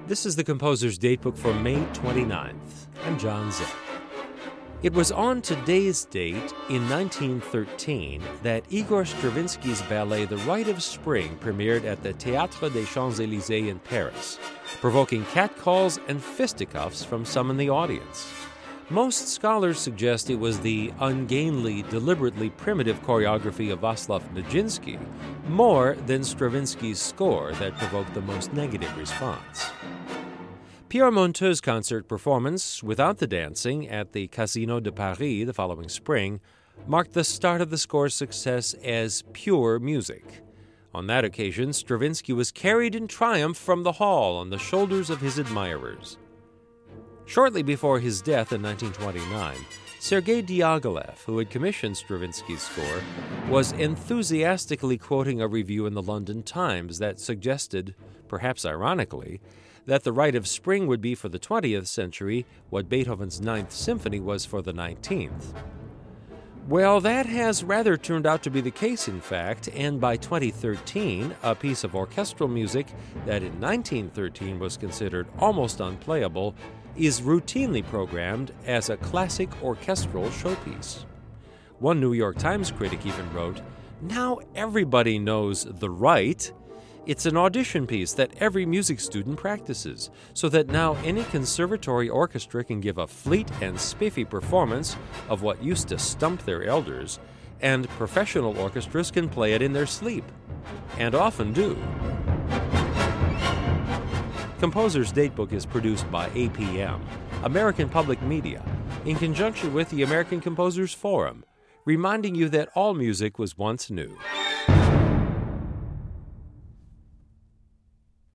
This is the composer's datebook for May 29th. I'm John Zett. It was on today's date in 1913 that Igor Stravinsky's ballet The Rite of Spring premiered at the Théâtre des Champs-Élysées in Paris, provoking catcalls and fisticuffs from some in the audience. Most scholars suggest it was the ungainly, deliberately primitive choreography of Václav Nijinsky more than Stravinsky's score that provoked the most negative response. Pierre Monteux's concert performance, without the dancing, at the Casino de Paris the following spring, marked the start of the score's success as pure music. On that occasion, Stravinsky was carried in triumph from the hall on the shoulders of his admirers. Shortly before his death in 1929, Sergei Diaghilev, who had commissioned Stravinsky's score, was enthusiastically quoting a review in the London Times that suggested, perhaps ironically, that the Rite of Spring would be for the 20th century what Beethoven's Ninth Symphony was for the 19th. Well, that has rather turned out to be the case, in fact, and by 2013, a piece of orchestral music that in 1913 was considered almost unplayable is routinely programmed as a classic orchestral showpiece. One New York Times critic even wrote, "Now everybody knows the Rite. It's an audition piece that every music student practices, so that now any conservatory orchestra can give a fleet and spiffy performance of what used to stump their elders, and professional orchestras can play it in their sleep, and often do." Composer's Datebook is produced by APM, American Public Media, in conjunction with the American Composers Forum, reminding you that all music was once new.